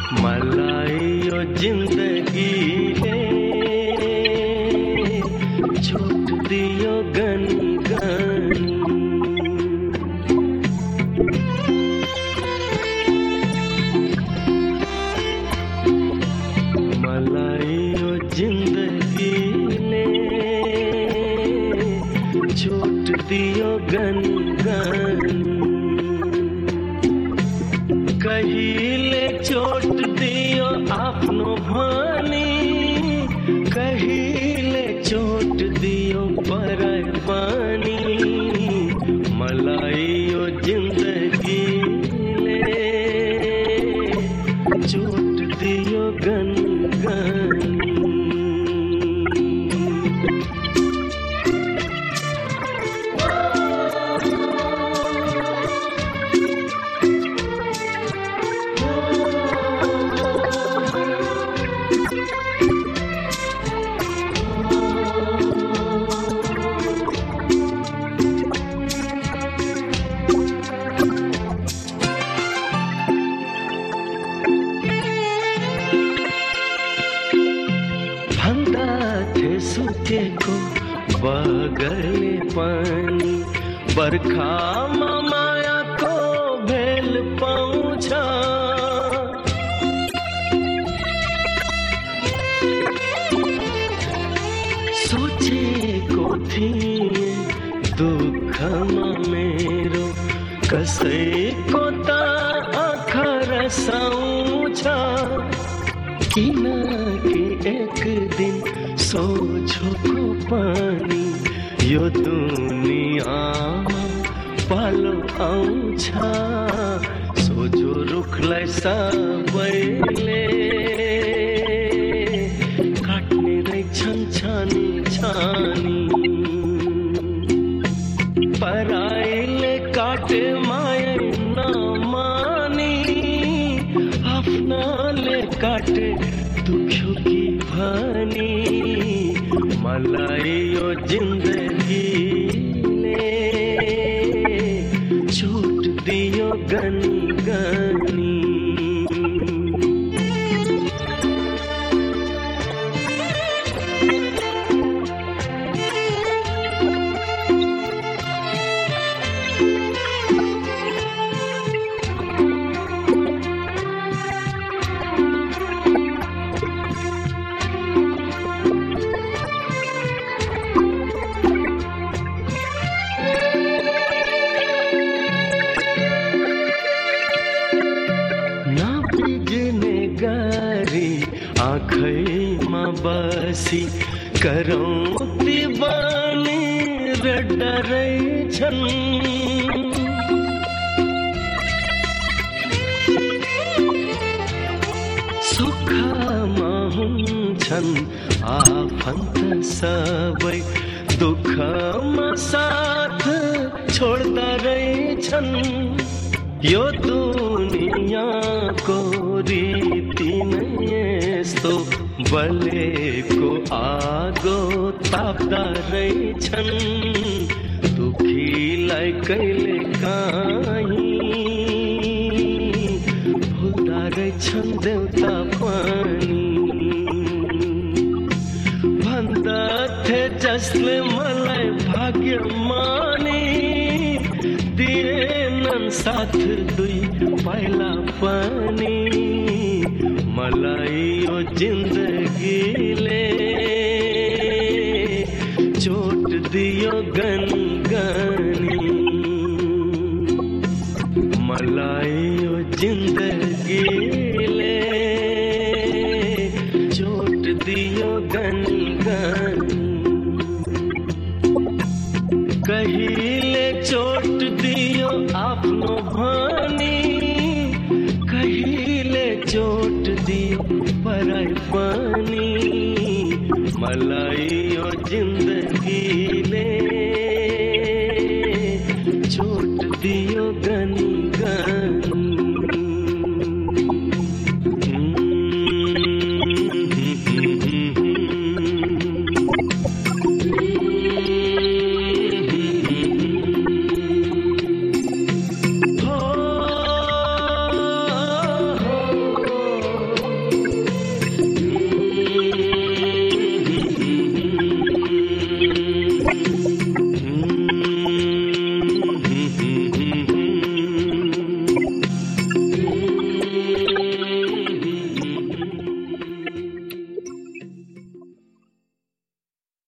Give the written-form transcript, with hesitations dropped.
मलाई यो जिन्दगी छूट दियो गनी गनी। मलाई यो जिन्दगी छूट दियो गनी गनी। कहिले चोट दियो आफ्नो भनी, कहिले चोट दियो पराई पानी। मलाई यो जिन्दगीले चोट दियो गनी गनी। सुकेको बगले पानी, बर्खामा मायाको भेल पाउँछ। सोचेको थिएँ दुःखमा मेरो कसैको त आँखा रसाउँछ। किनकि एक दिन सोझोको पानी यो दुनियाँमा पालो आउँछ। सोझो रुखलाई सबैले काट्ने रहेछन् छानी छानी। पराईले काटे माया नमानी, आफ्नाले काटे दुख्यो कि भनी। मलाई यो जिन्दगीले छूट दियो गनी गनी। आँखैमा बसी करौँती बनेर डराइछन्। सुखमा हुन्छन् आफन्त सबै, दुःखमा साथ छोड्दा रहेछन्। यो दुनियाँको रीति नै यस्तो, बलेको आगो ताप्दा रहेछन्। दुखीलाई कहिले काहीँ भुल्दा रहेछन् देउता पनि। भन्दथे जसले मलाई भाग्यमानी, दिएनन् साथ दुई पाइला पनि। मलाई यो जिन्दगीले चोट दियो गनी गनी। मलाई यो जिन्दगीले चोट दियो गनी गनी। कहिले चोट दियो आफ्नो भनी, कहिले चोट दियो पराई पानी। मलाई यो जिन्दगीले